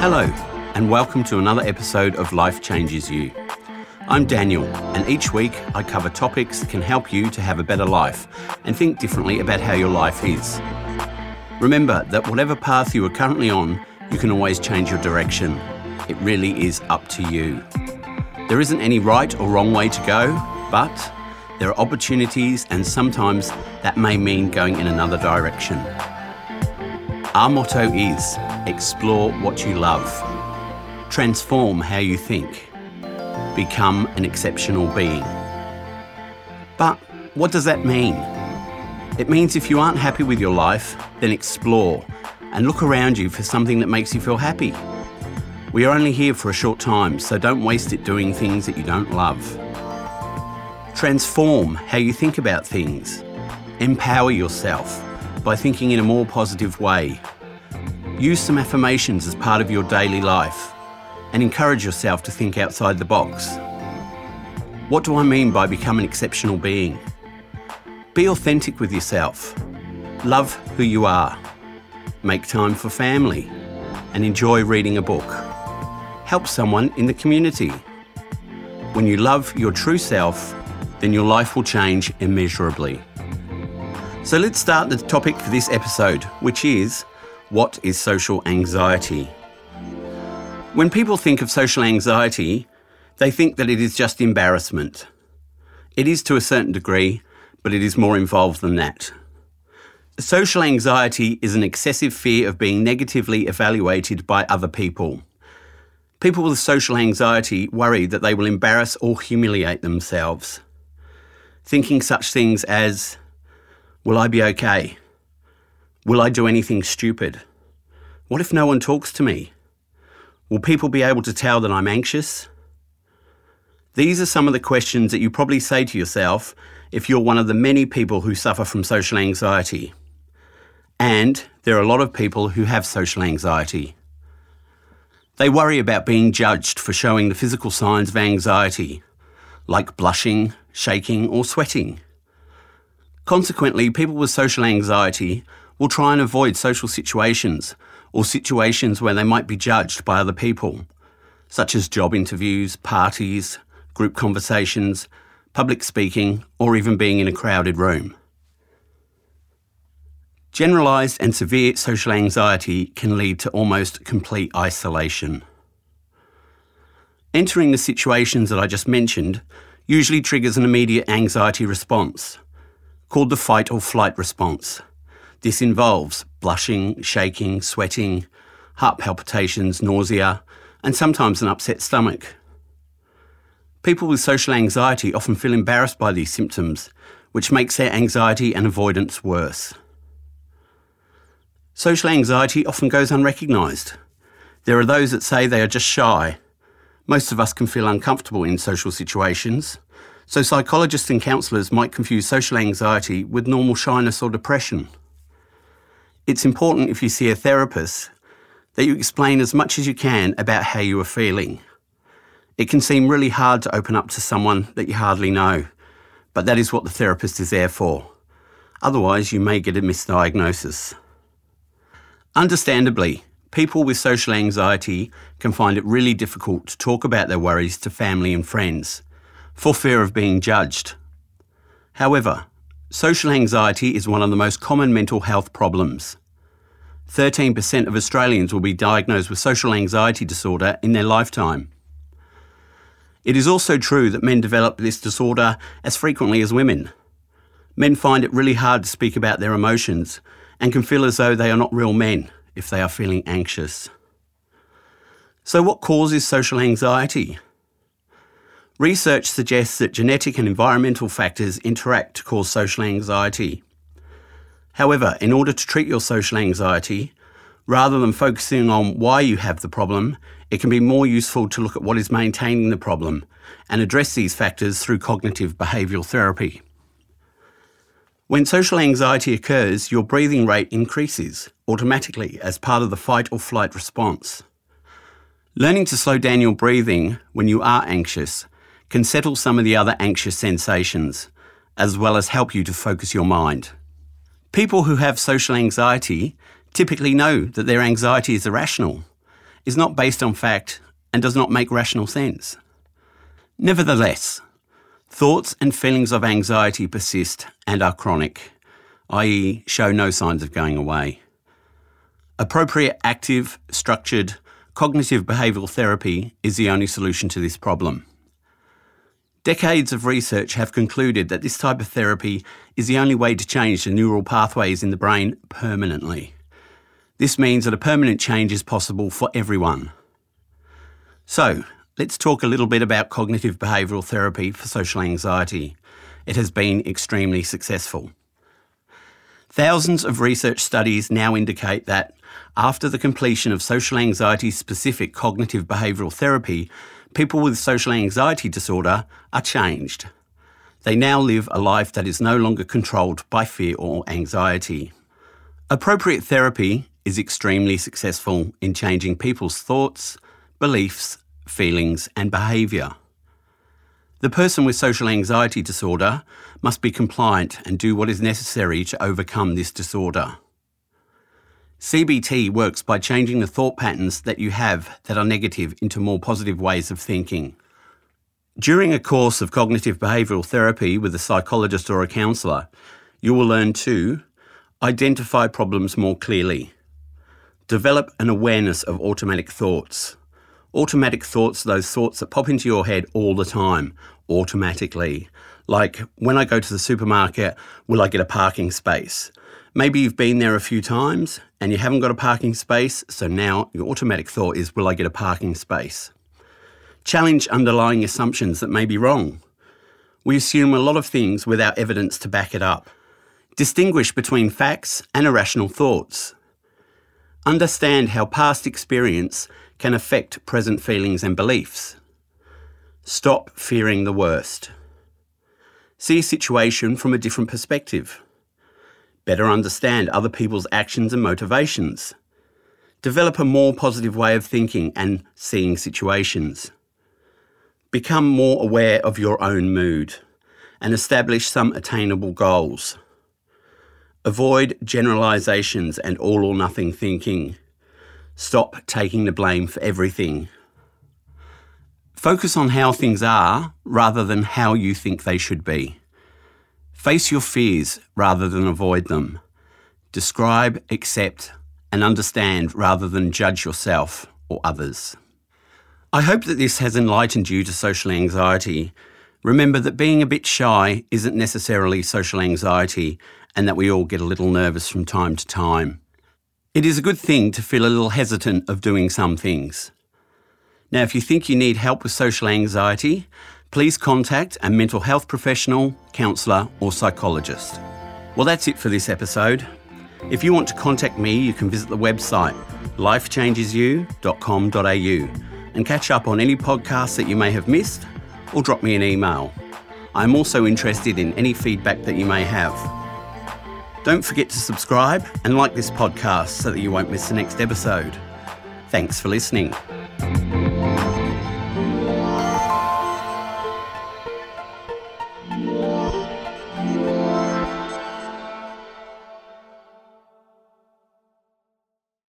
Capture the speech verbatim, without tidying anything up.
Hello, and welcome to another episode of Life Changes You. I'm Daniel, and each week I cover topics that can help you to have a better life and think differently about how your life is. Remember that whatever path you are currently on, you can always change your direction. It really is up to you. There isn't any right or wrong way to go, but there are opportunities, and sometimes that may mean going in another direction. Our motto is, explore what you love, transform how you think, become an exceptional being. But what does that mean? It means if you aren't happy with your life, then explore and look around you for something that makes you feel happy. We are only here for a short time, so don't waste it doing things that you don't love. Transform how you think about things. Empower yourself by thinking in a more positive way. Use some affirmations as part of your daily life and encourage yourself to think outside the box. What do I mean by become an exceptional being? Be authentic with yourself. Love who you are. Make time for family and enjoy reading a book. Help someone in the community. When you love your true self, then your life will change immeasurably. So let's start the topic for this episode, which is, what is social anxiety? When people think of social anxiety, they think that it is just embarrassment. It is to a certain degree, but it is more involved than that. Social anxiety is an excessive fear of being negatively evaluated by other people. People with social anxiety worry that they will embarrass or humiliate themselves, thinking such things as, will I be okay? Will I do anything stupid? What if no one talks to me? Will people be able to tell that I'm anxious? These are some of the questions that you probably say to yourself if you're one of the many people who suffer from social anxiety. And there are a lot of people who have social anxiety. They worry about being judged for showing the physical signs of anxiety, like blushing, shaking, or sweating. Consequently, people with social anxiety will try and avoid social situations or situations where they might be judged by other people, such as job interviews, parties, group conversations, public speaking, or even being in a crowded room. Generalised and severe social anxiety can lead to almost complete isolation. Entering the situations that I just mentioned usually triggers an immediate anxiety response, called the fight or flight response. This involves blushing, shaking, sweating, heart palpitations, nausea, and sometimes an upset stomach. People with social anxiety often feel embarrassed by these symptoms, which makes their anxiety and avoidance worse. Social anxiety often goes unrecognised. There are those that say they are just shy. Most of us can feel uncomfortable in social situations, so psychologists and counsellors might confuse social anxiety with normal shyness or depression. It's important, if you see a therapist, that you explain as much as you can about how you are feeling. It can seem really hard to open up to someone that you hardly know, but that is what the therapist is there for. Otherwise, you may get a misdiagnosis. Understandably, people with social anxiety can find it really difficult to talk about their worries to family and friends, for fear of being judged. However, social anxiety is one of the most common mental health problems. thirteen percent of Australians will be diagnosed with social anxiety disorder in their lifetime. It is also true that men develop this disorder as frequently as women. Men find it really hard to speak about their emotions and can feel as though they are not real men if they are feeling anxious. So what causes social anxiety? Research suggests that genetic and environmental factors interact to cause social anxiety. However, in order to treat your social anxiety, rather than focusing on why you have the problem, it can be more useful to look at what is maintaining the problem and address these factors through cognitive behavioural therapy. When social anxiety occurs, your breathing rate increases automatically as part of the fight or flight response. Learning to slow down your breathing when you are anxious can settle some of the other anxious sensations, as well as help you to focus your mind. People who have social anxiety typically know that their anxiety is irrational is not based on fact and does not make rational sense. Nevertheless, thoughts and feelings of anxiety persist and are chronic, that is show no signs of going away. Appropriate, active, structured, cognitive behavioural therapy is the only solution to this problem. Decades of research have concluded that this type of therapy is the only way to change the neural pathways in the brain permanently. This means that a permanent change is possible for everyone. So, let's talk a little bit about cognitive behavioural therapy for social anxiety. It has been extremely successful. Thousands of research studies now indicate that after the completion of social anxiety-specific cognitive behavioural therapy, people with social anxiety disorder are changed. They now live a life that is no longer controlled by fear or anxiety. Appropriate therapy is extremely successful in changing people's thoughts, beliefs, feelings and behaviour. The person with social anxiety disorder must be compliant and do what is necessary to overcome this disorder. C B T works by changing the thought patterns that you have that are negative into more positive ways of thinking. During a course of cognitive behavioural therapy with a psychologist or a counsellor, you will learn to identify problems more clearly, develop an awareness of automatic thoughts. Automatic thoughts are those thoughts that pop into your head all the time, automatically. Like, when I go to the supermarket, will I get a parking space? Maybe you've been there a few times and you haven't got a parking space, so now your automatic thought is, will I get a parking space? Challenge underlying assumptions that may be wrong. We assume a lot of things without evidence to back it up. Distinguish between facts and irrational thoughts. Understand how past experience can affect present feelings and beliefs. Stop fearing the worst. See a situation from a different perspective. Better understand other people's actions and motivations. Develop a more positive way of thinking and seeing situations. Become more aware of your own mood and establish some attainable goals. Avoid generalisations and all or nothing thinking. Stop taking the blame for everything. Focus on how things are rather than how you think they should be. Face your fears rather than avoid them. Describe, accept, and understand rather than judge yourself or others. I hope that this has enlightened you to social anxiety. Remember that being a bit shy isn't necessarily social anxiety, and that we all get a little nervous from time to time. It is a good thing to feel a little hesitant of doing some things. Now, if you think you need help with social anxiety, please contact a mental health professional, counsellor or psychologist. Well, that's it for this episode. If you want to contact me, you can visit the website life changes you dot com dot a u and catch up on any podcasts that you may have missed, or drop me an email. I'm also interested in any feedback that you may have. Don't forget to subscribe and like this podcast so that you won't miss the next episode. Thanks for listening.